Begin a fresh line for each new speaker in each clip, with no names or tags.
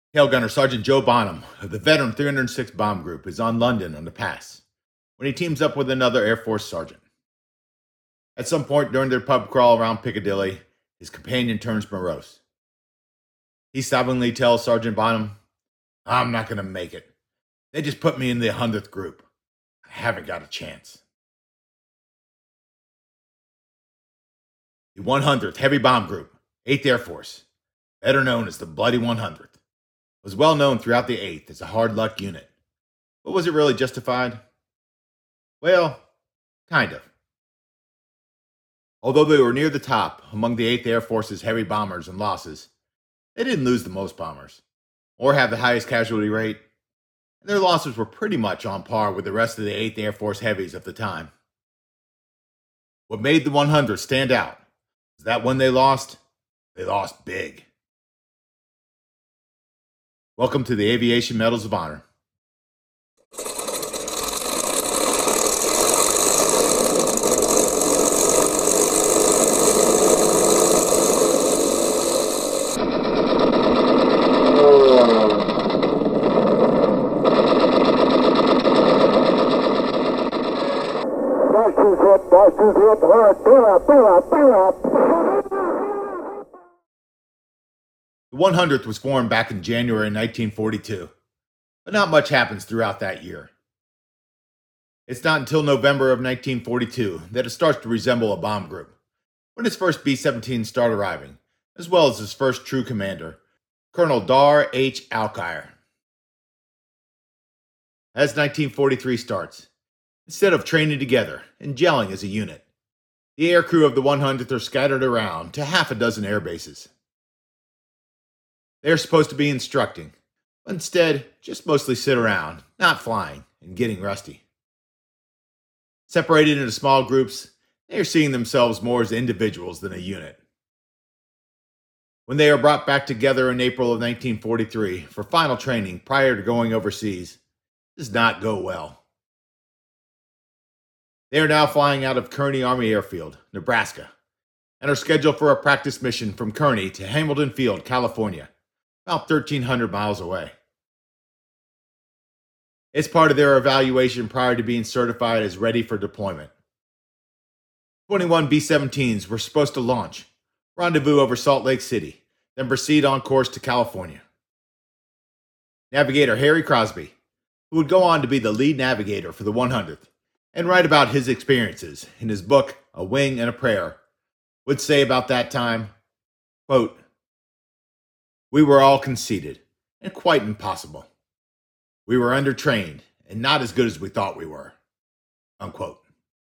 Tail Gunner Sergeant Joe Bonham of the veteran 306 Bomb Group is on London on the pass when he teams up with another Air Force sergeant. At some point during their pub crawl around Piccadilly, his companion turns morose. He sobbingly tells Sergeant Bonham, "I'm not going to make it. They just put me in the 100th group. I haven't got a chance." The 100th Heavy Bomb Group, 8th Air Force, better known as the Bloody 100th, was well known throughout the 8th as a hard luck unit. But was it really justified? Well, kind of. Although they were near the top among the 8th Air Force's heavy bombers and losses, they didn't lose the most bombers, or have the highest casualty rate, and their losses were pretty much on par with the rest of the 8th Air Force heavies of the time. What made the 100th stand out is that when they lost big. Welcome to the Aviation Medals of Honor. The 100th was formed back in January 1942, but not much happens throughout that year. It's not until November of 1942 that it starts to resemble a bomb group, when its first B-17s start arriving, as well as its first true commander, Colonel Dar H. Alkire. As 1943 starts, instead of training together and gelling as a unit, the aircrew of the 100th are scattered around to half a dozen air bases. They are supposed to be instructing, but instead just mostly sit around, not flying, and getting rusty. Separated into small groups, they are seeing themselves more as individuals than a unit. When they are brought back together in April of 1943 for final training prior to going overseas, it does not go well. They are now flying out of Kearney Army Airfield, Nebraska, and are scheduled for a practice mission from Kearney to Hamilton Field, California, about 1,300 miles away. It's part of their evaluation prior to being certified as ready for deployment. 21 B-17s were supposed to launch, rendezvous over Salt Lake City, then proceed on course to California. Navigator Harry Crosby, who would go on to be the lead navigator for the 100th, and write about his experiences in his book, A Wing and a Prayer, would say about that time, quote, "We were all conceited and quite impossible. We were undertrained and not as good as we thought we were," unquote.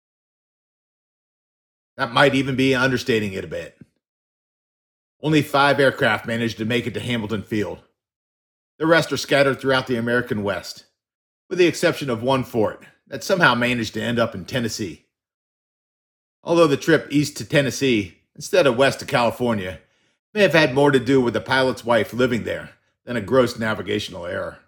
That might even be understating it a bit. Only 5 aircraft managed to make it to Hamilton Field. The rest are scattered throughout the American West, with the exception of one fort that somehow managed to end up in Tennessee. Although the trip east to Tennessee, instead of west to California, may have had more to do with the pilot's wife living there than a gross navigational error.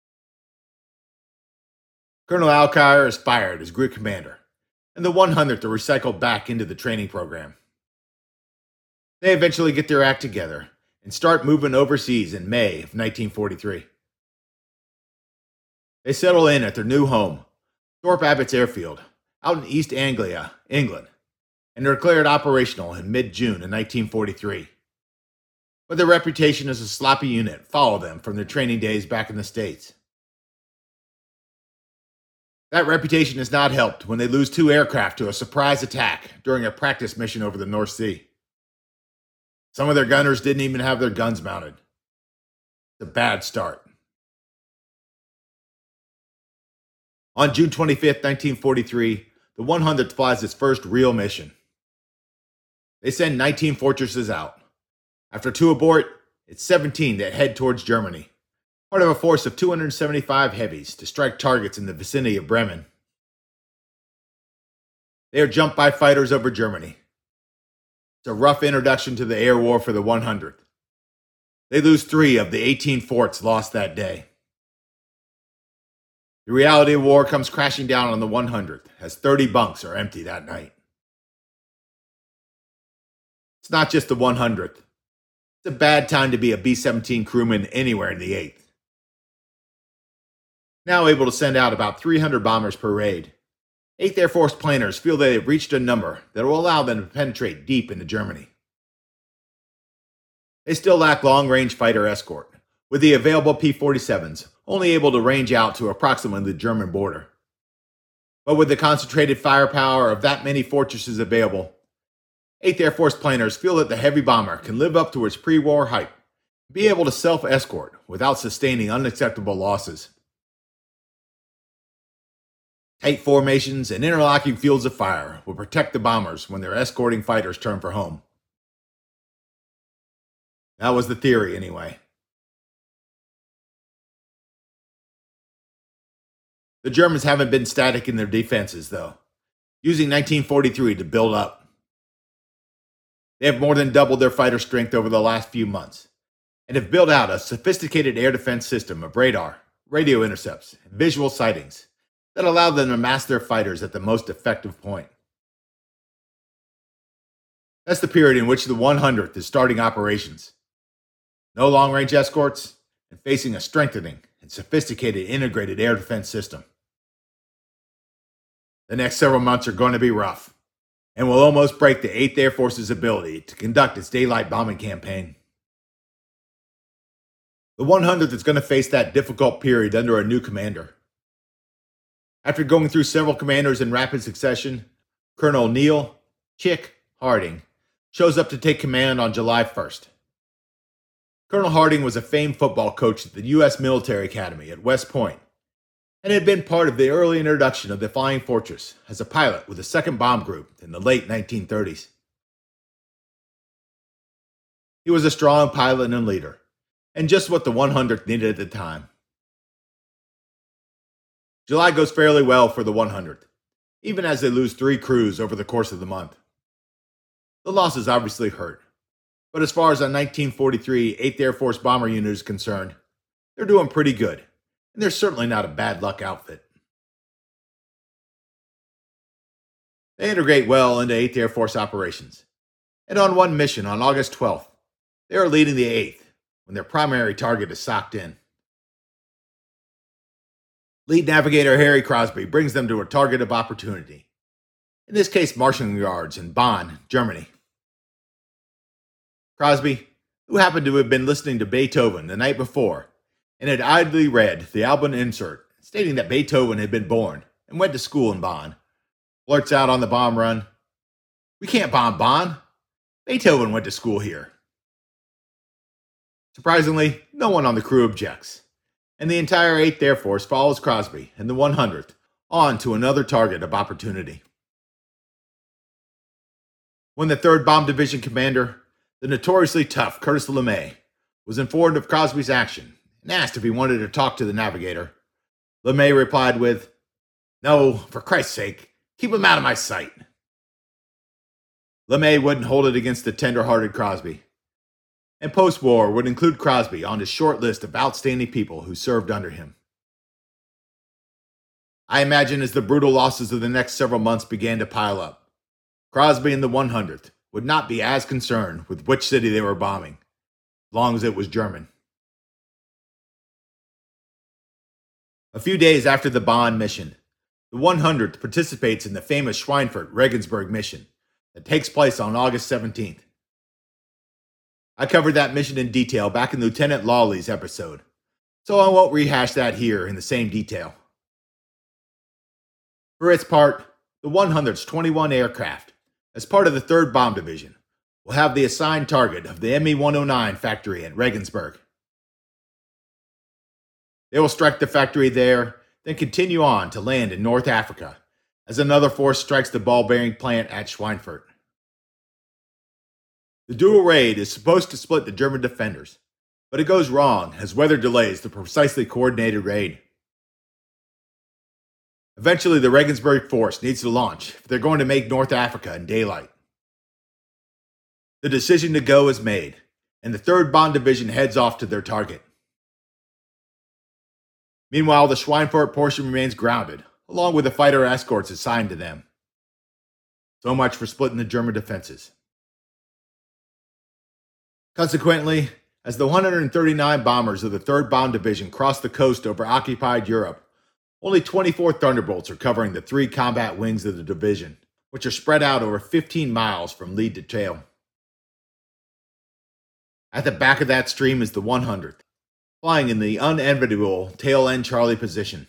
Colonel Alkire is fired as group commander, and the 100th are recycled back into the training program. They eventually get their act together and start moving overseas in May of 1943. They settle in at their new home, Thorpe Abbott's Airfield, out in East Anglia, England, and are declared operational in mid-June of 1943. But their reputation as a sloppy unit followed them from their training days back in the States. That reputation is not helped when they lose 2 aircraft to a surprise attack during a practice mission over the North Sea. Some of their gunners didn't even have their guns mounted. It's a bad start. On June 25th, 1943, the 100th flies its first real mission. They send 19 Fortresses out. After 2 abort, it's 17 that head towards Germany, part of a force of 275 heavies to strike targets in the vicinity of Bremen. They are jumped by fighters over Germany. It's a rough introduction to the air war for the 100th. They lose 3 of the 18 forts lost that day. The reality of war comes crashing down on the 100th, as 30 bunks are empty that night. It's not just the 100th. It's a bad time to be a B-17 crewman anywhere in the 8th. Now able to send out about 300 bombers per raid, 8th Air Force planners feel they have reached a number that will allow them to penetrate deep into Germany. They still lack long-range fighter escort, with the available P-47s only able to range out to approximately the German border. But with the concentrated firepower of that many fortresses available, 8th Air Force planners feel that the heavy bomber can live up to its pre-war hype and be able to self-escort without sustaining unacceptable losses. Tight formations and interlocking fields of fire will protect the bombers when their escorting fighters turn for home. That was the theory, anyway. The Germans haven't been static in their defenses, though, using 1943 to build up. They have more than doubled their fighter strength over the last few months, and have built out a sophisticated air defense system of radar, radio intercepts, and visual sightings that allow them to mask their fighters at the most effective point. That's the period in which the 100th is starting operations. No long-range escorts, and facing a strengthening and sophisticated integrated air defense system. The next several months are going to be rough, and will almost break the 8th Air Force's ability to conduct its daylight bombing campaign. The 100th is going to face that difficult period under a new commander. After going through several commanders in rapid succession, Colonel Neil "Chick" Harding shows up to take command on July 1st. Colonel Harding was a famed football coach at the U.S. Military Academy at West Point, and had been part of the early introduction of the Flying Fortress as a pilot with the 2nd Bomb Group in the late 1930s. He was a strong pilot and leader, and just what the 100th needed at the time. July goes fairly well for the 100th, even as they lose 3 crews over the course of the month. The losses obviously hurt, but as far as a 1943 8th Air Force bomber unit is concerned, they're doing pretty good, and they're certainly not a bad luck outfit. They integrate well into 8th Air Force operations, and on one mission on August 12th, they are leading the 8th when their primary target is socked in. Lead navigator Harry Crosby brings them to a target of opportunity, in this case marshalling yards in Bonn, Germany. Crosby, who happened to have been listening to Beethoven the night before and had idly read the album insert stating that Beethoven had been born and went to school in Bonn, blurts out on the bomb run, "We can't bomb Bonn. Beethoven went to school here." Surprisingly, no one on the crew objects, and the entire 8th Air Force follows Crosby and the 100th on to another target of opportunity. When the 3rd Bomb Division commander, the notoriously tough Curtis LeMay, was informed of Crosby's action and asked if he wanted to talk to the navigator, LeMay replied with, "No, for Christ's sake, keep him out of my sight." LeMay wouldn't hold it against the tender-hearted Crosby, and post-war would include Crosby on his short list of outstanding people who served under him. I imagine as the brutal losses of the next several months began to pile up, Crosby and the 100th would not be as concerned with which city they were bombing, as long as it was German. A few days after the Bonn mission, the 100th participates in the famous Schweinfurt-Regensburg mission that takes place on August 17th. I covered that mission in detail back in Lieutenant Lawley's episode, so I won't rehash that here in the same detail. For its part, the 100th's 21 aircraft, as part of the 3rd Bomb Division, will have the assigned target of the Me-109 factory at Regensburg. They will strike the factory there, then continue on to land in North Africa, as another force strikes the ball-bearing plant at Schweinfurt. The dual raid is supposed to split the German defenders, but it goes wrong as weather delays the precisely coordinated raid. Eventually, the Regensburg force needs to launch if they're going to make North Africa in daylight. The decision to go is made, and the 3rd Bomb Division heads off to their target. Meanwhile, the Schweinfurt portion remains grounded, along with the fighter escorts assigned to them. So much for splitting the German defenses. Consequently, as the 139 bombers of the 3rd Bomb Division crossed the coast over occupied Europe, only 24 Thunderbolts are covering the 3 combat wings of the division, which are spread out over 15 miles from lead to tail. At the back of that stream is the 100th, flying in the unenviable tail-end Charlie position.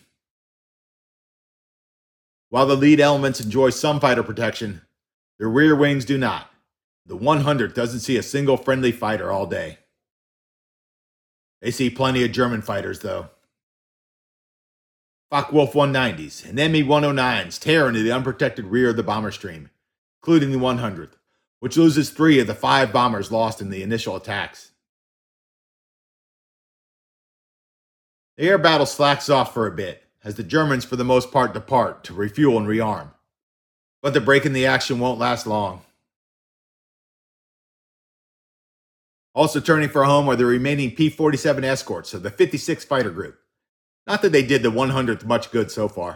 While the lead elements enjoy some fighter protection, their rear wings do not. The 100th doesn't see a single friendly fighter all day. They see plenty of German fighters, though. Focke-Wulf 190s and Me-109s tear into the unprotected rear of the bomber stream, including the 100th, which loses 3 of the 5 bombers lost in the initial attacks. The air battle slacks off for a bit, as the Germans for the most part depart to refuel and rearm. But the break in the action won't last long. Also turning for home are the remaining P-47 escorts of the 56th Fighter Group. Not that they did the 100th much good so far.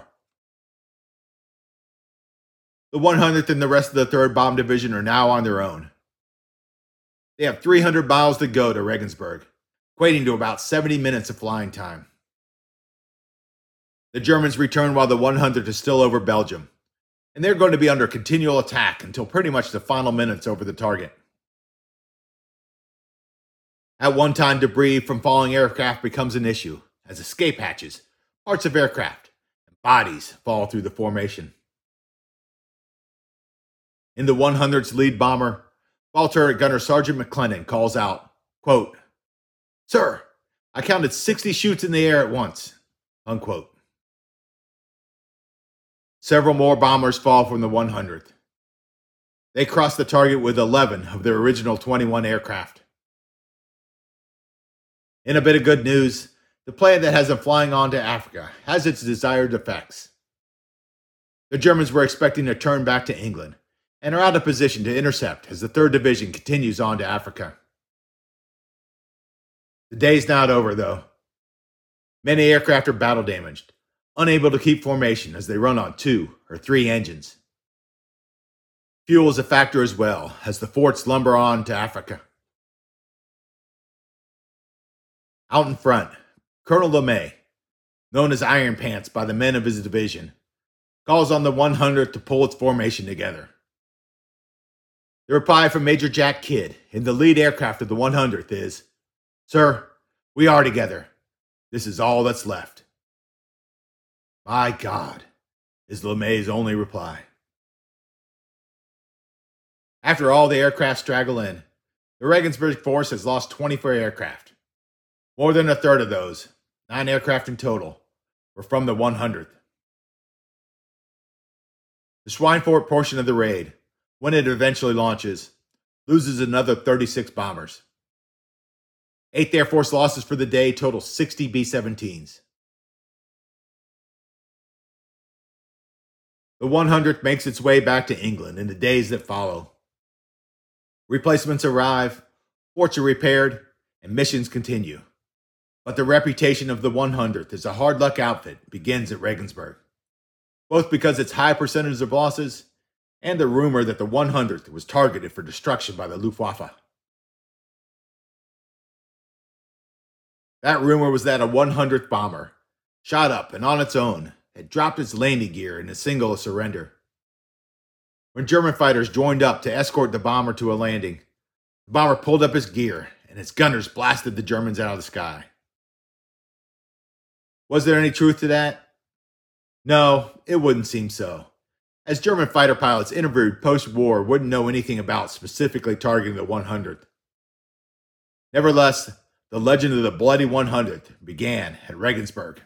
The 100th and the rest of the 3rd Bomb Division are now on their own. They have 300 miles to go to Regensburg, equating to about 70 minutes of flying time. The Germans return while the 100th is still over Belgium, and they're going to be under continual attack until pretty much the final minutes over the target. At one time, debris from falling aircraft becomes an issue, as escape hatches, parts of aircraft, and bodies fall through the formation. In the 100th's lead bomber, Ball Turret Gunner Sergeant McClellan calls out, quote, "Sir, I counted 60 shoots in the air at once," unquote. Several more bombers fall from the 100th. They cross the target with 11 of their original 21 aircraft. In a bit of good news, the plan that has them flying on to Africa has its desired effects. The Germans were expecting to turn back to England and are out of position to intercept as the 3rd Division continues on to Africa. The day's not over, though. Many aircraft are battle damaged, unable to keep formation as they run on 2 or 3 engines. Fuel is a factor as well, as the forts lumber on to Africa. Out in front, Colonel LeMay, known as Iron Pants by the men of his division, calls on the 100th to pull its formation together. The reply from Major Jack Kidd in the lead aircraft of the 100th is, "Sir, we are together. This is all that's left." "My God," is LeMay's only reply. After all the aircraft straggle in, the Regensburg force has lost 24 aircraft. More than a third of those, 9 aircraft in total, were from the 100th. The Schweinfurt portion of the raid, when it eventually launches, loses another 36 bombers. 8th Air Force losses for the day total 60 B-17s. The 100th makes its way back to England in the days that follow. Replacements arrive, forts are repaired, and missions continue. But the reputation of the 100th as a hard-luck outfit begins at Regensburg, both because its high percentage of losses and the rumor that the 100th was targeted for destruction by the Luftwaffe. That rumor was that a 100th bomber, shot up and on its own, had dropped its landing gear in a single surrender. When German fighters joined up to escort the bomber to a landing, the bomber pulled up his gear and its gunners blasted the Germans out of the sky. Was there any truth to that? No, it wouldn't seem so, as German fighter pilots interviewed post-war wouldn't know anything about specifically targeting the 100th. Nevertheless, the legend of the Bloody 100th began at Regensburg.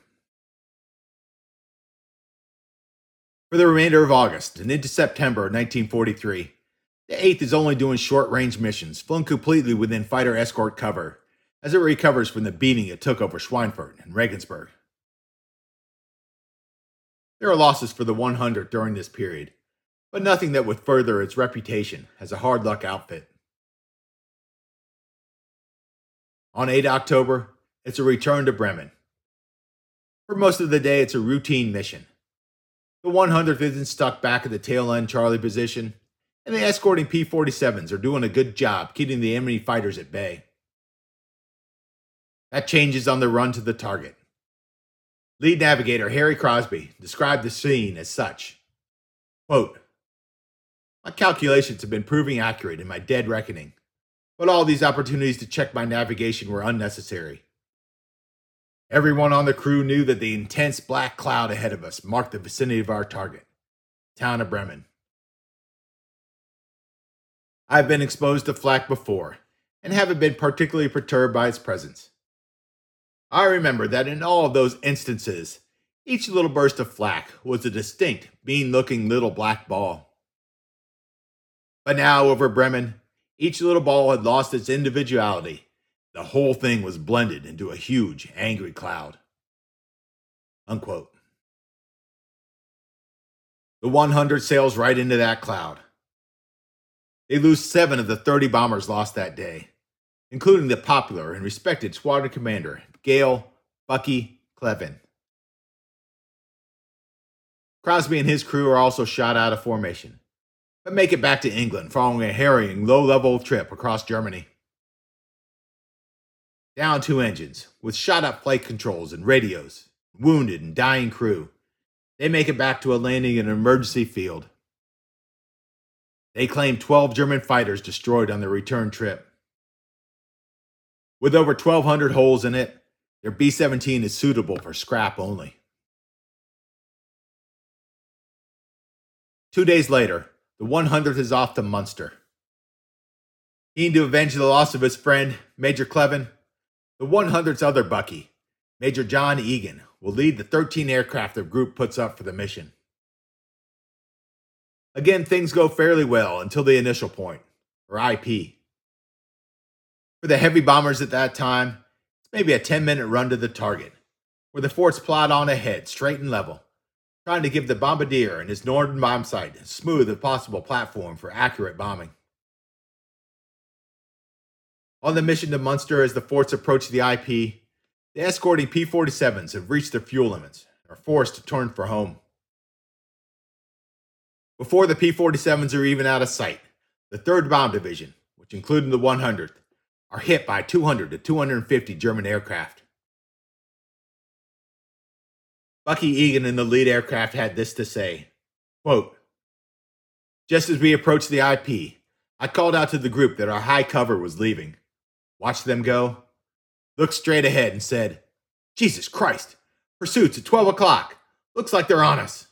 For the remainder of August and into September 1943, the 8th is only doing short-range missions flown completely within fighter escort cover as it recovers from the beating it took over Schweinfurt and Regensburg. There are losses for the 100th during this period, but nothing that would further its reputation as a hard-luck outfit. On 8 October, it's a return to Bremen. For most of the day, it's a routine mission. The 100th isn't stuck back at the tail-end Charlie position, and the escorting P-47s are doing a good job keeping the enemy fighters at bay. That changes on the run to the target. Lead navigator Harry Crosby described the scene as such. Quote, "My calculations have been proving accurate in my dead reckoning, but all these opportunities to check my navigation were unnecessary. Everyone on the crew knew that the intense black cloud ahead of us marked the vicinity of our target, the town of Bremen. I've been exposed to flak before, and haven't been particularly perturbed by its presence. I remember that in all of those instances, each little burst of flak was a distinct, mean-looking little black ball. But now, over Bremen, each little ball had lost its individuality. The whole thing was blended into a huge, angry cloud." Unquote. The 100 sails right into that cloud. They lose 7 of the 30 bombers lost that day, including the popular and respected squadron commander, Gale Bucky Clevin. Crosby and his crew are also shot out of formation, but make it back to England following a harrying, low-level trip across Germany. Down 2 engines, with shot-up flight controls and radios, wounded and dying crew, they make it back to a landing in an emergency field. They claim 12 German fighters destroyed on their return trip. With over 1,200 holes in it, their B-17 is suitable for scrap only. 2 days later, the 100th is off to Munster. Keen to avenge the loss of his friend, Major Clevin, the 100th's other Bucky, Major John Egan, will lead the 13 aircraft the group puts up for the mission. Again, things go fairly well until the initial point, or IP. For the heavy bombers at that time, it's maybe a 10-minute run to the target, where the forts plod on ahead, straight and level, trying to give the bombardier and his northern bomb sight as smooth as possible platform for accurate bombing. On the mission to Munster, as the forts approach the IP, the escorting P-47s have reached their fuel limits and are forced to turn for home. Before the P-47s are even out of sight, the 3rd Bomb Division, which included the 100th, are hit by 200 to 250 German aircraft. Bucky Egan in the lead aircraft had this to say, quote, "Just as we approached the IP, I called out to the group that our high cover was leaving. Watched them go, looked straight ahead and said, 'Jesus Christ, pursuit's at 12 o'clock. Looks like they're on us.'"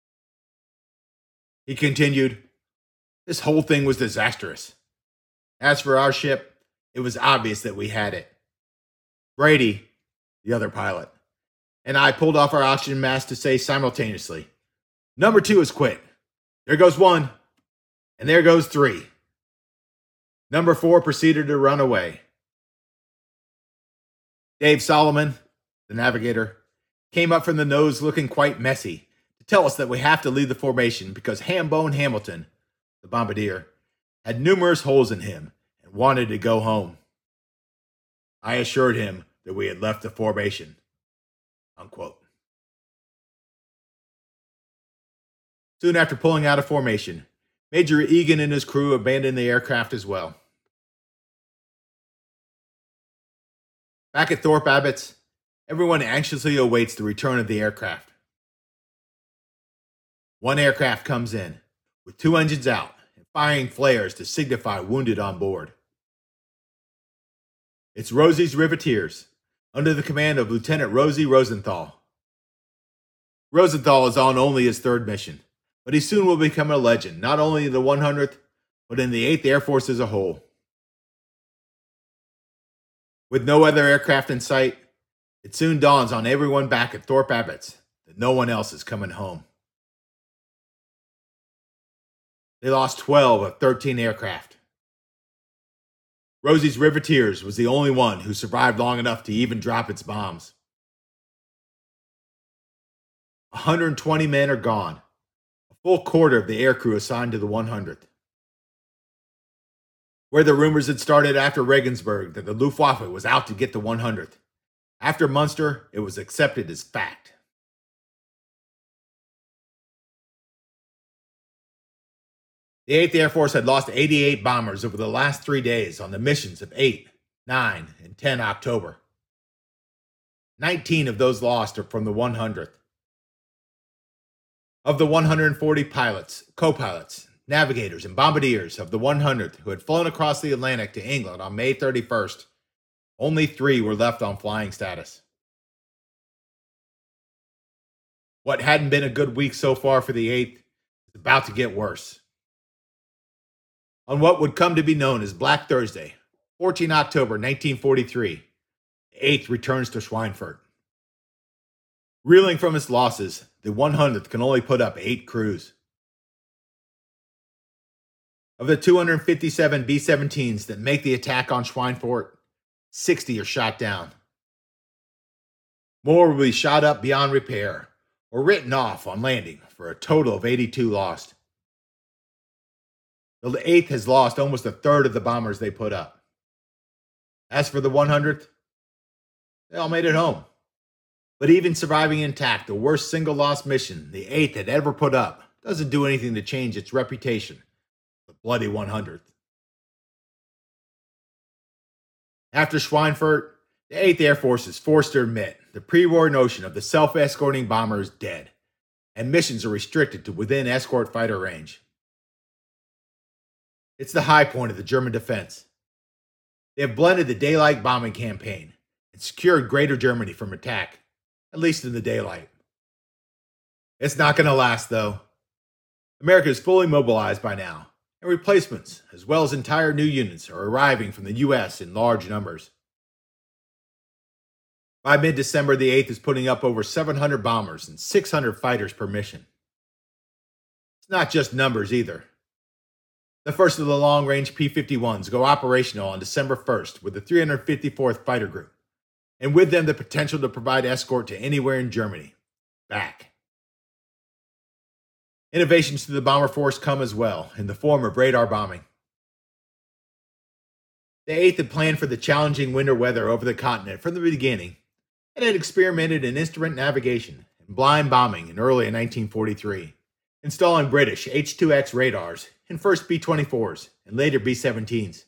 He continued, "This whole thing was disastrous. As for our ship, it was obvious that we had it. Brady," the other pilot, "and I pulled off our oxygen mask to say simultaneously, 'Number 2 has quit. There goes 1, and there goes 3. Number 4 proceeded to run away.'" Dave Solomon, the navigator, came up from the nose looking quite messy to tell us that we have to leave the formation because Hambone Hamilton, the bombardier, had numerous holes in him and wanted to go home. I assured him that we had left the formation. Unquote. Soon after pulling out of formation, Major Egan and his crew abandoned the aircraft as well. Back at Thorpe Abbotts, everyone anxiously awaits the return of the aircraft. One aircraft comes in, with 2 engines out and firing flares to signify wounded on board. It's Rosie's Riveteers, under the command of Lieutenant Rosie Rosenthal. Rosenthal is on only his 3rd mission, but he soon will become a legend, not only in the 100th, but in the 8th Air Force as a whole. With no other aircraft in sight, it soon dawns on everyone back at Thorpe Abbotts that no one else is coming home. They lost 12 of 13 aircraft. Rosie's Riveteers was the only one who survived long enough to even drop its bombs. 120 men are gone, a full quarter of the aircrew assigned to the 100th. Where the rumors had started after Regensburg that the Luftwaffe was out to get the 100th, after Munster, it was accepted as fact. The 8th Air Force had lost 88 bombers over the last 3 days on the missions of 8, 9, and 10 October. 19 of those lost are from the 100th. Of the 140 pilots, co-pilots, navigators, and bombardiers of the 100th who had flown across the Atlantic to England on May 31st, only 3 were left on flying status. What hadn't been a good week so far for the 8th is about to get worse. On what would come to be known as Black Thursday, 14 October 1943, the 8th returns to Schweinfurt. Reeling from its losses, the 100th can only put up 8 crews. Of the 257 B-17s that make the attack on Schweinfurt, 60 are shot down. More will be shot up beyond repair or written off on landing for a total of 82 lost. The 8th has lost almost a third of the bombers they put up. As for the 100th, they all made it home. But even surviving intact, the worst single loss mission the 8th had ever put up doesn't do anything to change its reputation, the bloody 100th. After Schweinfurt, the 8th Air Force is forced to admit the pre-war notion of the self-escorting bomber is dead, and missions are restricted to within escort fighter range. It's the high point of the German defense. They have blended the daylight bombing campaign and secured Greater Germany from attack, at least in the daylight. It's not going to last, though. America is fully mobilized by now, and replacements, as well as entire new units, are arriving from the U.S. in large numbers. By mid-December, the 8th is putting up over 700 bombers and 600 fighters per mission. It's not just numbers either. The first of the long-range P-51s go operational on December 1st with the 354th Fighter Group, and with them the potential to provide escort to anywhere in Germany. Back. Innovations to the bomber force come as well, in the form of radar bombing. The 8th had planned for the challenging winter weather over the continent from the beginning, and had experimented in instrument navigation and blind bombing in early 1943, installing British H-2X radars in first B-24s and later B-17s.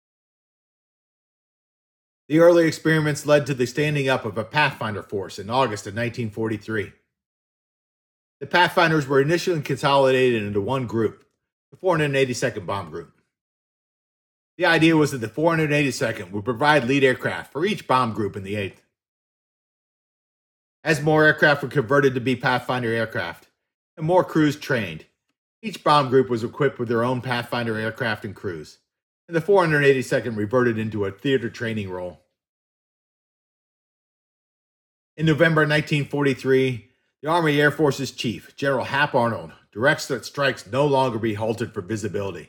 The early experiments led to the standing up of a Pathfinder force in August of 1943. The Pathfinders were initially consolidated into one group, the 482nd Bomb Group. The idea was that the 482nd would provide lead aircraft for each bomb group in the 8th. As more aircraft were converted to be Pathfinder aircraft, and more crews trained, each bomb group was equipped with their own Pathfinder aircraft and crews, and the 482nd reverted into a theater training role. In November 1943, the Army Air Forces Chief, General Hap Arnold, directs that strikes no longer be halted for visibility.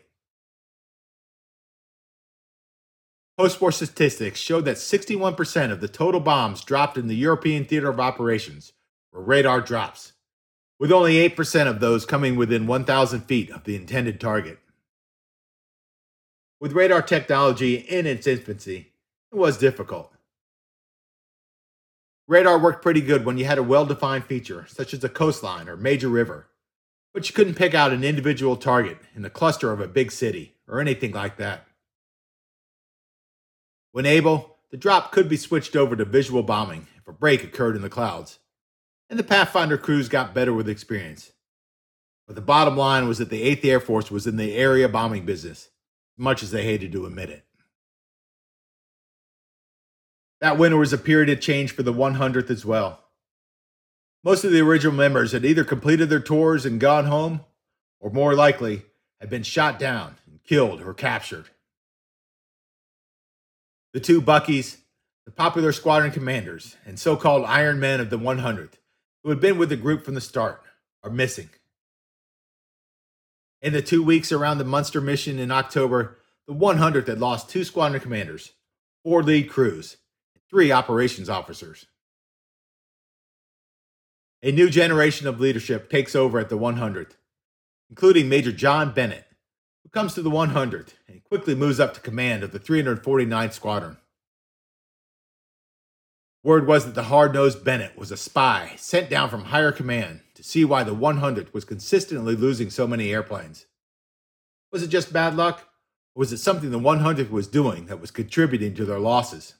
Post-war statistics showed that 61% of the total bombs dropped in the European theater of operations were radar drops, with only 8% of those coming within 1,000 feet of the intended target. With radar technology in its infancy, it was difficult. Radar worked pretty good when you had a well-defined feature, such as a coastline or major river, but you couldn't pick out an individual target in the cluster of a big city or anything like that. When able, the drop could be switched over to visual bombing if a break occurred in the clouds, and the Pathfinder crews got better with experience. But the bottom line was that the 8th Air Force was in the area bombing business, as much as they hated to admit it. That winter was a period of change for the 100th as well. Most of the original members had either completed their tours and gone home, or more likely, had been shot down and killed or captured. The 2 Buckies, the popular squadron commanders, and so-called Iron Men of the 100th, who had been with the group from the start, are missing. In the 2 weeks around the Munster mission in October, the 100th had lost 2 squadron commanders, 4 lead crews, and 3 operations officers. A new generation of leadership takes over at the 100th, including Major John Bennett, who comes to the 100th and quickly moves up to command of the 349th Squadron. Word was that the hard-nosed Bennett was a spy sent down from higher command to see why the 100th was consistently losing so many airplanes. Was it just bad luck? Or was it something the 100th was doing that was contributing to their losses?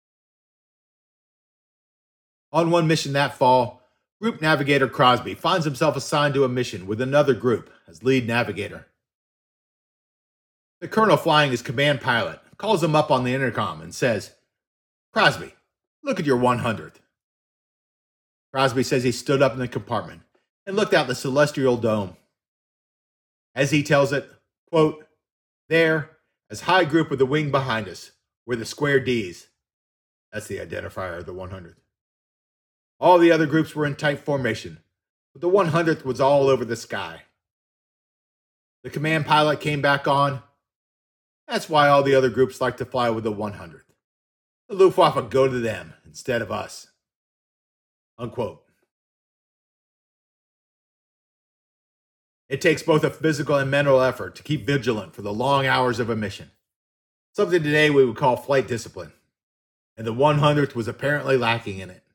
On one mission that fall, Group Navigator Crosby finds himself assigned to a mission with another group as lead navigator. The colonel flying his command pilot calls him up on the intercom and says, "Crosby, look at your 100th." Crosby says he stood up in the compartment and looked out the celestial dome. As he tells it, quote, "There, as high group with the wing behind us, were the square Ds." That's the identifier of the 100th. All the other groups were in tight formation, but the 100th was all over the sky. The command pilot came back on. "That's why all the other groups like to fly with the 100th. The Luftwaffe go to them instead of us." Unquote. It takes both a physical and mental effort to keep vigilant for the long hours of a mission, something today we would call flight discipline, and the 100th was apparently lacking in it.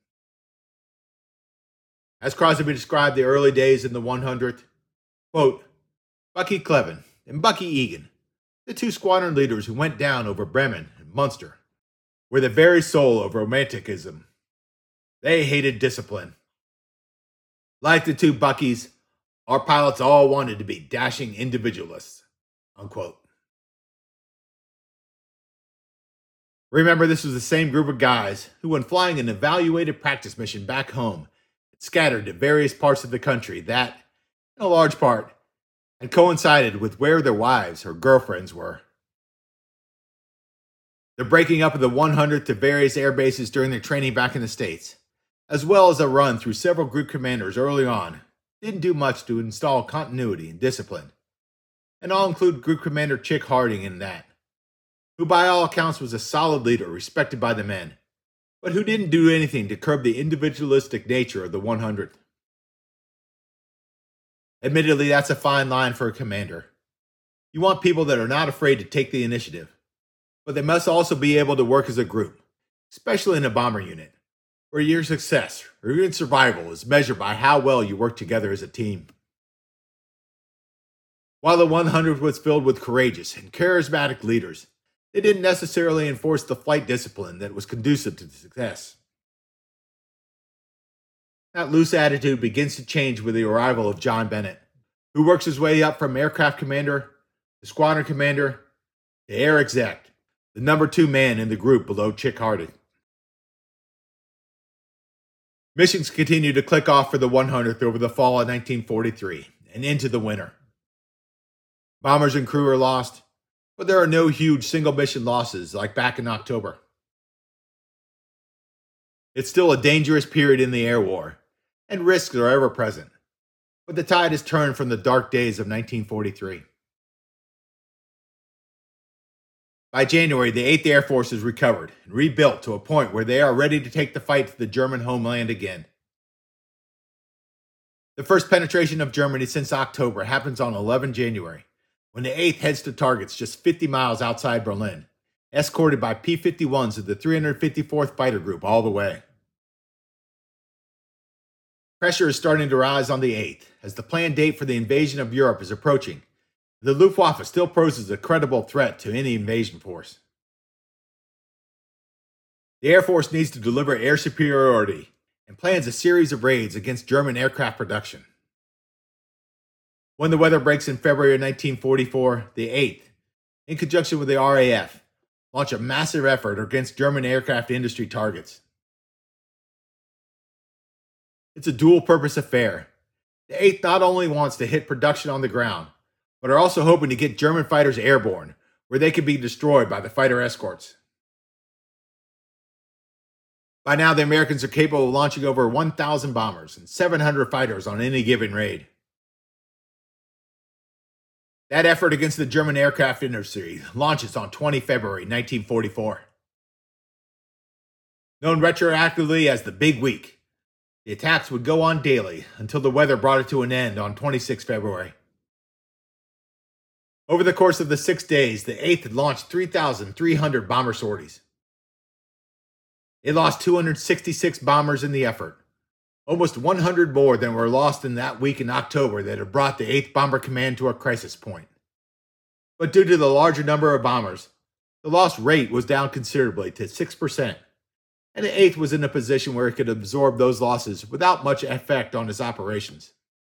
As Crosby described the early days in the 100th, quote, "Bucky Clevin and Bucky Egan, the two squadron leaders who went down over Bremen and Munster, were the very soul of romanticism. They hated discipline. Like the two Buckies, our pilots all wanted to be dashing individualists." Unquote. Remember, this was the same group of guys who, when flying an evaluated practice mission back home, had scattered to various parts of the country that, in a large part, had coincided with where their wives or girlfriends were. The breaking up of the 100th to various air bases during their training back in the States, as well as a run through several group commanders early on, didn't do much to install continuity and discipline. And I'll include Group Commander Chick Harding in that, who by all accounts was a solid leader respected by the men, but who didn't do anything to curb the individualistic nature of the 100th. Admittedly, that's a fine line for a commander. You want people that are not afraid to take the initiative, but they must also be able to work as a group, especially in a bomber unit, where your success or even survival is measured by how well you work together as a team. While the 100th was filled with courageous and charismatic leaders, they didn't necessarily enforce the flight discipline that was conducive to success. That loose attitude begins to change with the arrival of John Bennett, who works his way up from aircraft commander to squadron commander to air exec, the number 2 man in the group below Chick Harding. Missions continued to click off for the 100th over the fall of 1943 and into the winter. Bombers and crew are lost, but there are no huge single mission losses like back in October. It's still a dangerous period in the air war, and risks are ever present, but the tide has turned from the dark days of 1943. By January, the 8th Air Force is recovered and rebuilt to a point where they are ready to take the fight to the German homeland again. The first penetration of Germany since October happens on 11 January, when the 8th heads to targets just 50 miles outside Berlin, escorted by P-51s of the 354th Fighter Group all the way. Pressure is starting to rise on the 8th, as the planned date for the invasion of Europe is approaching. The Luftwaffe still poses a credible threat to any invasion force. The Air Force needs to deliver air superiority and plans a series of raids against German aircraft production. When the weather breaks in February of 1944, the 8th, in conjunction with the RAF, launch a massive effort against German aircraft industry targets. It's a dual-purpose affair. The 8th not only wants to hit production on the ground, but are also hoping to get German fighters airborne, where they could be destroyed by the fighter escorts. By now, the Americans are capable of launching over 1,000 bombers and 700 fighters on any given raid. That effort against the German aircraft industry launches on 20 February 1944. Known retroactively as the Big Week, the attacks would go on daily until the weather brought it to an end on 26 February. Over the course of the 6 days, the 8th had launched 3,300 bomber sorties. It lost 266 bombers in the effort, almost 100 more than were lost in that week in October that had brought the 8th Bomber Command to a crisis point. But due to the larger number of bombers, the loss rate was down considerably to 6%, and the 8th was in a position where it could absorb those losses without much effect on its operations.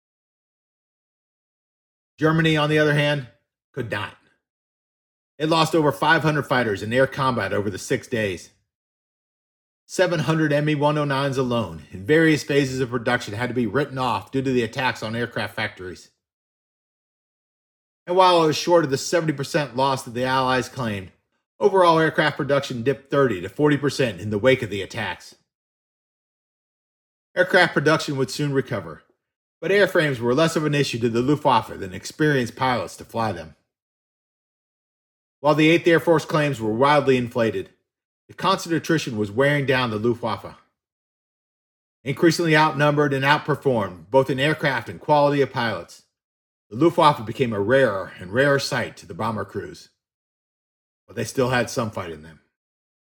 Germany, on the other hand, could not. It lost over 500 fighters in air combat over the 6 days. 700 Me-109s alone in various phases of production had to be written off due to the attacks on aircraft factories. And while it was short of the 70% loss that the Allies claimed, overall aircraft production dipped 30 to 40% in the wake of the attacks. Aircraft production would soon recover, but airframes were less of an issue to the Luftwaffe than experienced pilots to fly them. While the 8th Air Force claims were wildly inflated, the constant attrition was wearing down the Luftwaffe. Increasingly outnumbered and outperformed, both in aircraft and quality of pilots, the Luftwaffe became a rarer and rarer sight to the bomber crews. But they still had some fight in them.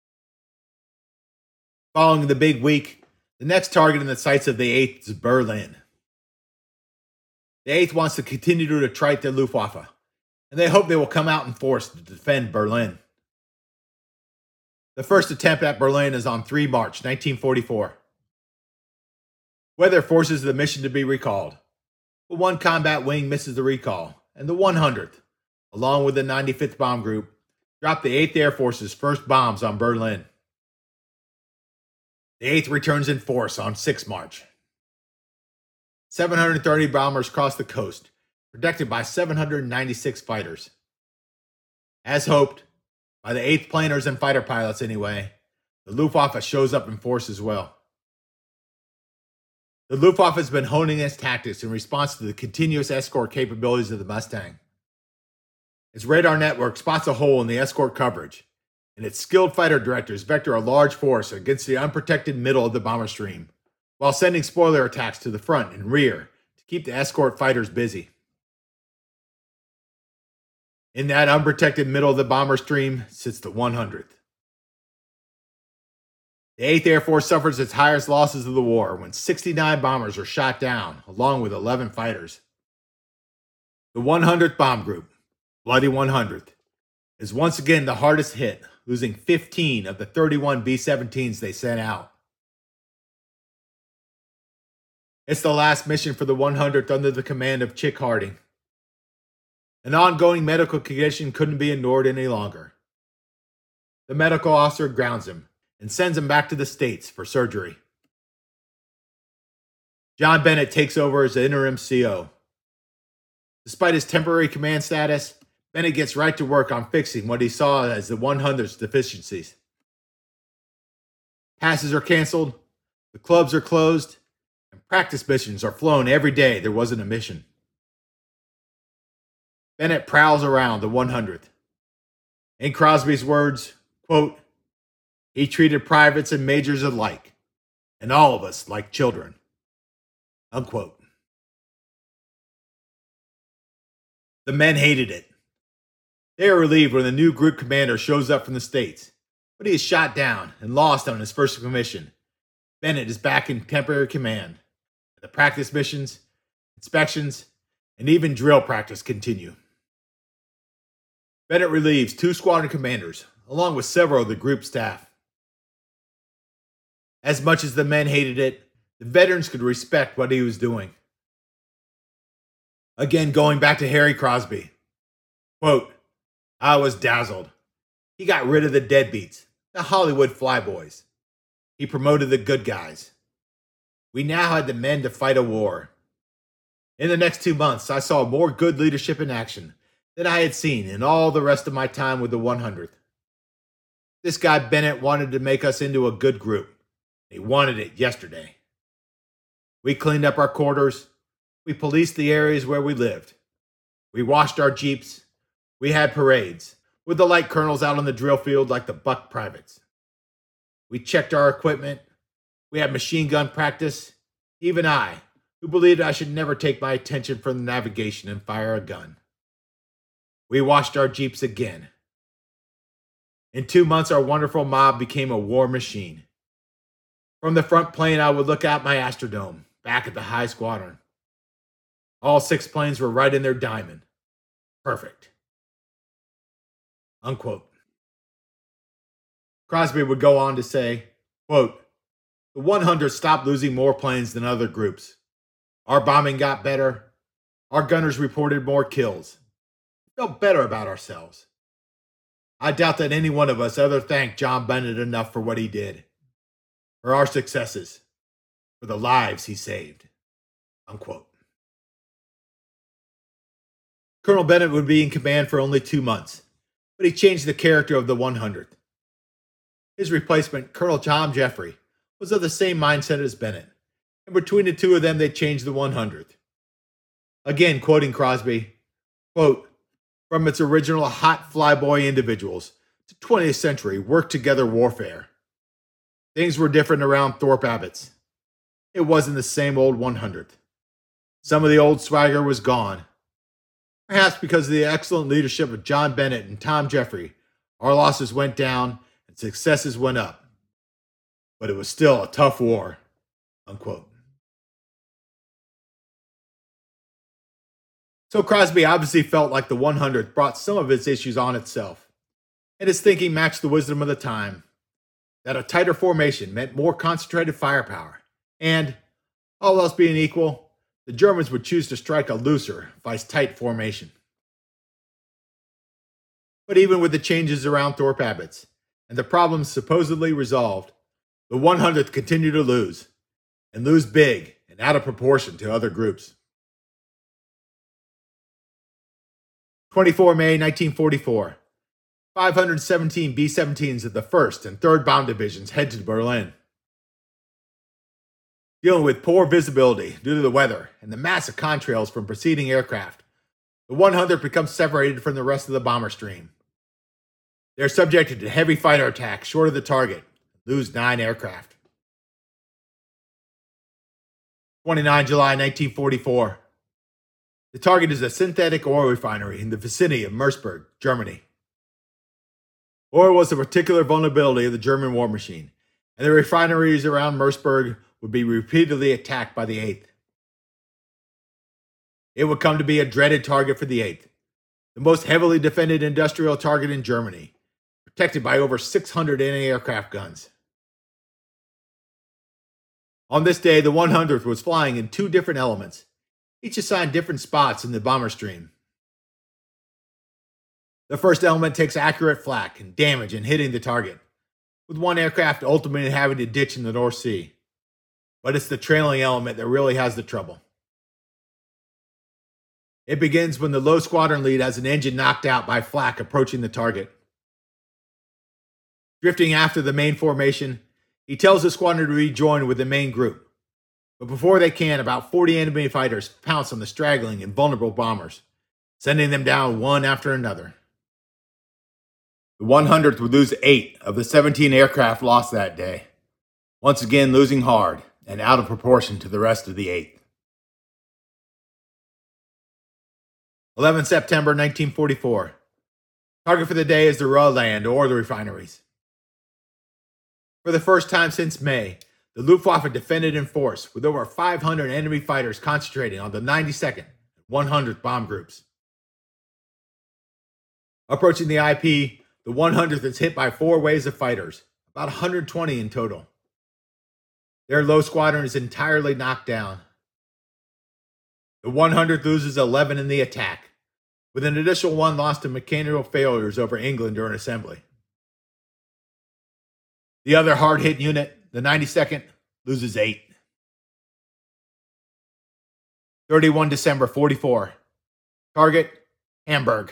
Following the big week, the next target in the sights of the 8th is Berlin. The 8th wants to continue to detrite the Luftwaffe, and they hope they will come out in force to defend Berlin. The first attempt at Berlin is on 3 March 1944. Weather forces the mission to be recalled, but one combat wing misses the recall, and the 100th, along with the 95th Bomb Group, dropped the 8th Air Force's first bombs on Berlin. The 8th returns in force on 6 March. 730 bombers cross the coast, protected by 796 fighters. As hoped, by the 8th planers and fighter pilots anyway, the Luftwaffe shows up in force as well. The Luftwaffe has been honing its tactics in response to the continuous escort capabilities of the Mustang. Its radar network spots a hole in the escort coverage, and its skilled fighter directors vector a large force against the unprotected middle of the bomber stream, while sending spoiler attacks to the front and rear to keep the escort fighters busy. In that unprotected middle of the bomber stream sits the 100th. The 8th Air Force suffers its highest losses of the war when 69 bombers are shot down, along with 11 fighters. The 100th Bomb Group, Bloody 100th, is once again the hardest hit, losing 15 of the 31 B-17s they sent out. It's the last mission for the 100th under the command of Chick Harding. An ongoing medical condition couldn't be ignored any longer. The medical officer grounds him and sends him back to the States for surgery. John Bennett takes over as the interim CO. Despite his temporary command status, Bennett gets right to work on fixing what he saw as the 100's deficiencies. Passes are canceled, the clubs are closed, and practice missions are flown every day there wasn't a mission. Bennett prowls around the 100th. In Crosby's words, quote, "He treated privates and majors alike, and all of us like children," unquote. The men hated it. They are relieved when the new group commander shows up from the States, but he is shot down and lost on his first commission. Bennett is back in temporary command. The practice missions, inspections, and even drill practice continue. Bennett relieves 2 squadron commanders, along with several of the group staff. As much as the men hated it, the veterans could respect what he was doing. Again, going back to Harry Crosby, quote, "I was dazzled. He got rid of the deadbeats, the Hollywood flyboys. He promoted the good guys. We now had the men to fight a war. In the next 2 months, I saw more good leadership in action than I had seen in all the rest of my time with the 100th. This guy Bennett wanted to make us into a good group. He wanted it yesterday. We cleaned up our quarters. We policed the areas where we lived. We washed our jeeps. We had parades, with the light colonels out on the drill field like the buck privates. We checked our equipment. We had machine gun practice. Even I, who believed I should never take my attention from the navigation and fire a gun. We washed our jeeps again. In 2 months, our wonderful mob became a war machine. From the front plane, I would look out my Astrodome, back at the high squadron. All 6 planes were right in their diamond. Perfect. unquote. Crosby would go on to say, quote, the 100 stopped losing more planes than other groups. Our bombing got better. Our gunners reported more kills. We felt better about ourselves. I doubt that any one of us ever thanked John Bennett enough for what he did, for our successes, for the lives he saved, unquote. Colonel Bennett would be in command for only 2 months, but he changed the character of the 100th. His replacement, Colonel Tom Jeffrey, was of the same mindset as Bennett, and between the two of them, they changed the 100th. Again, quoting Crosby, quote, from its original hot flyboy individuals to 20th century work-together warfare. Things were different around Thorpe Abbotts. It wasn't the same old 100th. Some of the old swagger was gone. Perhaps because of the excellent leadership of John Bennett and Tom Jeffrey, our losses went down and successes went up. But it was still a tough war, unquote. So Crosby obviously felt like the 100th brought some of its issues on itself, and his thinking matched the wisdom of the time, that a tighter formation meant more concentrated firepower, and, all else being equal, the Germans would choose to strike a looser, vice-tight formation. But even with the changes around Thorpe Abbotts, and the problems supposedly resolved, the 100th continued to lose, and lose big and out of proportion to other groups. 24 May 1944, 517 B-17s of the 1st and 3rd Bomb Divisions head to Berlin. Dealing with poor visibility due to the weather and the massive contrails from preceding aircraft, the 100th becomes separated from the rest of the bomber stream. They are subjected to heavy fighter attacks short of the target, and lose 9 aircraft. 29 July 1944. The target is a synthetic oil refinery in the vicinity of Merseburg, Germany. Oil was a particular vulnerability of the German war machine, and the refineries around Merseburg would be repeatedly attacked by the 8th. It would come to be a dreaded target for the 8th, the most heavily defended industrial target in Germany, protected by over 600 anti-aircraft guns. On this day, the 100th was flying in 2 different elements, each assigned different spots in the bomber stream. The first element takes accurate flak and damage in hitting the target, with one aircraft ultimately having to ditch in the North Sea. But it's the trailing element that really has the trouble. It begins when the low squadron lead has an engine knocked out by flak approaching the target. Drifting after the main formation, he tells the squadron to rejoin with the main group. But before they can, about 40 enemy fighters pounce on the straggling and vulnerable bombers, sending them down one after another. The 100th would lose 8 of the 17 aircraft lost that day, once again losing hard and out of proportion to the rest of the 8th. 11 September 1944. Target for the day is the Ruhrland or the refineries. For the first time since May, the Luftwaffe defended in force with over 500 enemy fighters concentrating on the 92nd and 100th bomb groups. Approaching the IP, the 100th is hit by 4 waves of fighters, about 120 in total. Their low squadron is entirely knocked down. The 100th loses 11 in the attack, with an additional 1 lost to mechanical failures over England during assembly. The other hard-hit unit, the 92nd, loses 8. 31 December 44. Target, Hamburg.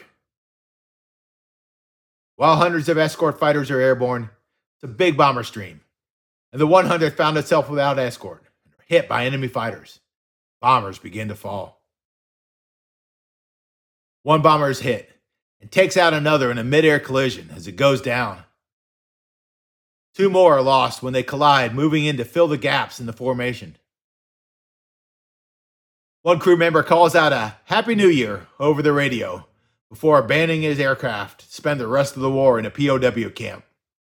While hundreds of escort fighters are airborne, it's a big bomber stream, and the 100th found itself without escort, and hit by enemy fighters. Bombers begin to fall. 1 bomber is hit, and takes out another in a mid-air collision as it goes down. 2 more are lost when they collide, moving in to fill the gaps in the formation. 1 crew member calls out a Happy New Year over the radio before abandoning his aircraft to spend the rest of the war in a POW camp.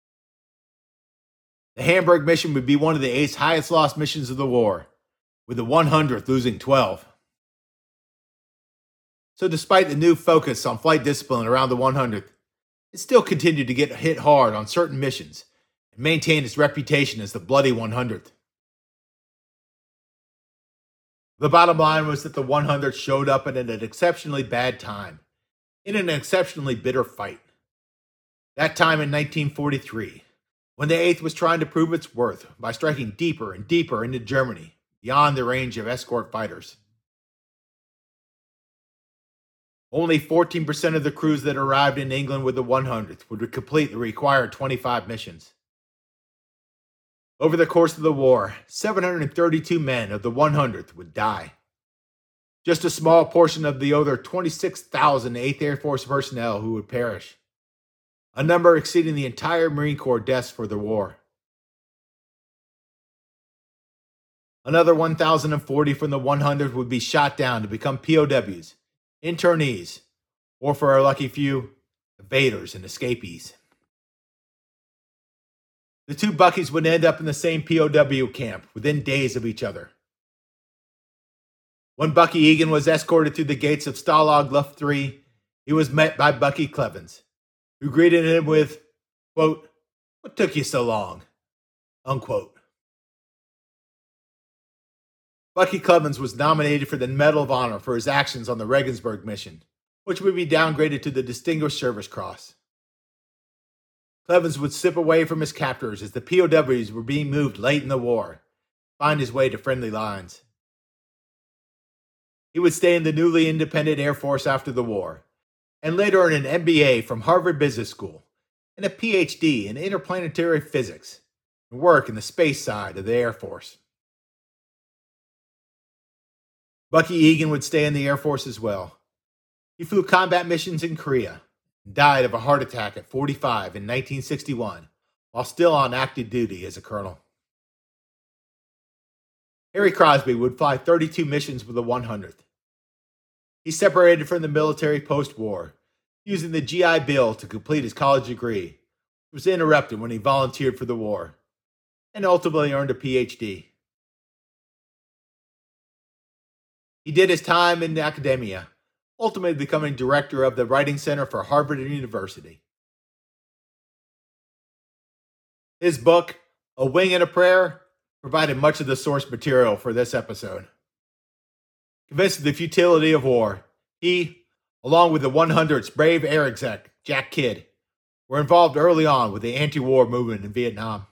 The Hamburg mission would be one of the 8's highest lost missions of the war, with the 100th losing 12. So despite the new focus on flight discipline around the 100th, it still continued to get hit hard on certain missions and maintained its reputation as the Bloody 100th. The bottom line was that the 100th showed up at an exceptionally bad time, in an exceptionally bitter fight. That time in 1943, when the 8th was trying to prove its worth by striking deeper and deeper into Germany, beyond the range of escort fighters. Only 14% of the crews that arrived in England with the 100th would complete the required 25 missions. Over the course of the war, 732 men of the 100th would die. Just a small portion of the other 26,000 8th Air Force personnel who would perish, a number exceeding the entire Marine Corps deaths for the war. Another 1,040 from the 100th would be shot down to become POWs, internees, or for a lucky few, evaders and escapees. The two Buckies would end up in the same POW camp within days of each other. When Bucky Egan was escorted through the gates of Stalag Luft III, he was met by Bucky Clevens, who greeted him with, quote, "What took you so long?" unquote. Bucky Clevens was nominated for the Medal of Honor for his actions on the Regensburg mission, which would be downgraded to the Distinguished Service Cross. Clevens would slip away from his captors as the POWs were being moved late in the war, find his way to friendly lines. He would stay in the newly independent Air Force after the war, and later earn an MBA from Harvard Business School and a PhD in interplanetary physics, and work in the space side of the Air Force. Bucky Egan would stay in the Air Force as well. He flew combat missions in Korea and died of a heart attack at 45 in 1961 while still on active duty as a colonel. Harry Crosby would fly 32 missions with the 100th. He separated from the military post-war, using the GI Bill to complete his college degree, which was interrupted when he volunteered for the war, and ultimately earned a PhD. He did his time in academia, ultimately becoming director of the Writing Center for Harvard University. His book, A Wing and a Prayer, provided much of the source material for this episode. Convinced of the futility of war, he, along with the 100th's brave air exec, Jack Kidd, were involved early on with the anti-war movement in Vietnam.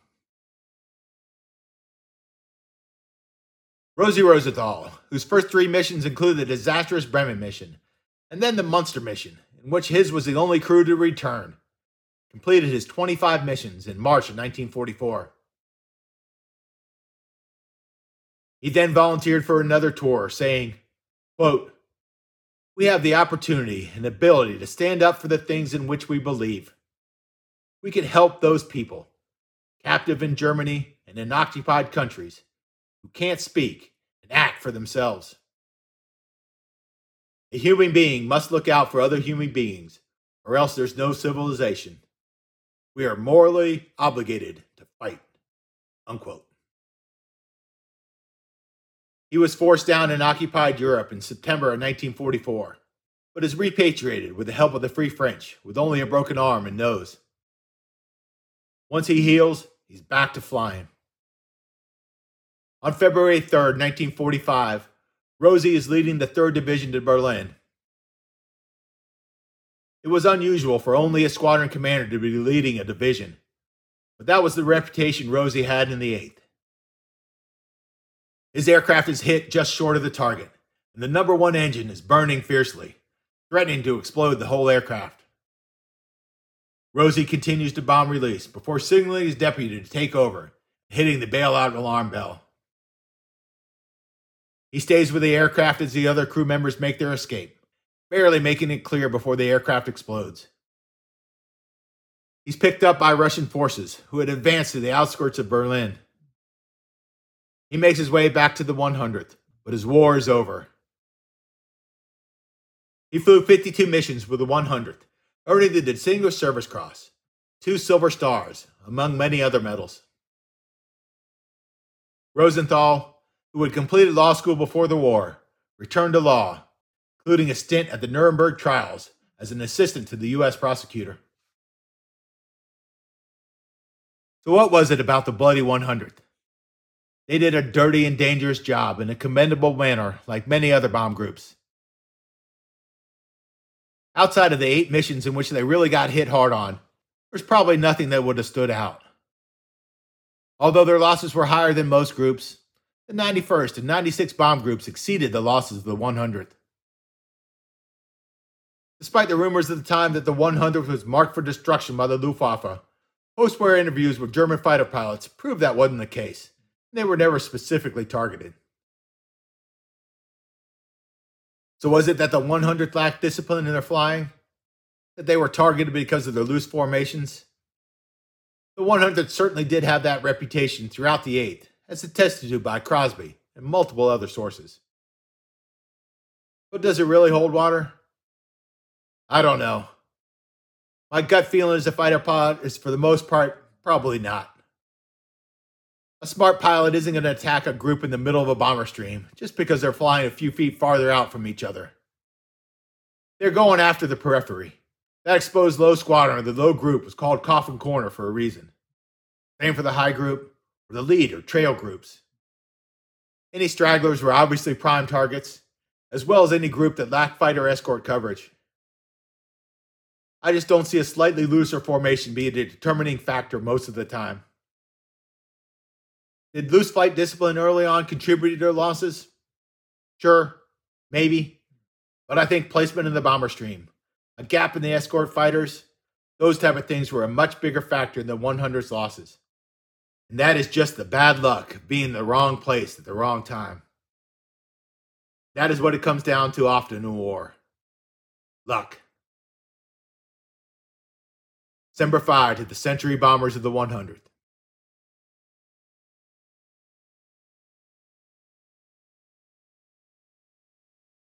Rosie Rosenthal, whose first 3 missions included the disastrous Bremen mission, and then the Munster mission, in which his was the only crew to return, completed his 25 missions in March of 1944. He then volunteered for another tour, saying, quote, "We have the opportunity and ability to stand up for the things in which we believe. We can help those people, captive in Germany and in occupied countries, who can't speak and act for themselves. A human being must look out for other human beings, or else there's no civilization. We are morally obligated to fight." Unquote. He was forced down in occupied Europe in September of 1944, but is repatriated with the help of the Free French with only a broken arm and nose. Once he heals, he's back to flying. On February 3rd, 1945, Rosie is leading the 3rd Division to Berlin. It was unusual for only a squadron commander to be leading a division, but that was the reputation Rosie had in the 8th. His aircraft is hit just short of the target, and the number 1 engine is burning fiercely, threatening to explode the whole aircraft. Rosie continues to bomb release before signaling his deputy to take over, hitting the bailout alarm bell. He stays with the aircraft as the other crew members make their escape, barely making it clear before the aircraft explodes. He's picked up by Russian forces, who had advanced to the outskirts of Berlin. He makes his way back to the 100th, but his war is over. He flew 52 missions with the 100th, earning the Distinguished Service Cross, 2 Silver Stars, among many other medals. Rosenthal, who had completed law school before the war, returned to law, including a stint at the Nuremberg trials as an assistant to the U.S. prosecutor. So, what was it about the Bloody 100th? They did a dirty and dangerous job in a commendable manner, like many other bomb groups. Outside of the 8 missions in which they really got hit hard on, there's probably nothing that would have stood out. Although their losses were higher than most groups, the 91st and 96th bomb groups exceeded the losses of the 100th. Despite the rumors at the time that the 100th was marked for destruction by the Luftwaffe, post-war interviews with German fighter pilots proved that wasn't the case, and they were never specifically targeted. So was it that the 100th lacked discipline in their flying? That they were targeted because of their loose formations? The 100th certainly did have that reputation throughout the 8th, as attested to by Crosby and multiple other sources. But does it really hold water? I don't know. My gut feeling as a fighter pilot is, for the most part, probably not. A smart pilot isn't going to attack a group in the middle of a bomber stream just because they're flying a few feet farther out from each other. They're going after the periphery. That exposed low squadron or the low group was called Coffin Corner for a reason. Same for the high group or the lead or trail groups. Any stragglers were obviously prime targets, as well as any group that lacked fighter escort coverage. I just don't see a slightly looser formation being a determining factor most of the time. Did loose flight discipline early on contribute to their losses? Sure, maybe. But I think placement in the bomber stream, a gap in the escort fighters, those type of things were a much bigger factor than 100's losses. And that is just the bad luck of being in the wrong place at the wrong time. That is what it comes down to often in war. Luck. Semper Fi to the century bombers of the 100th.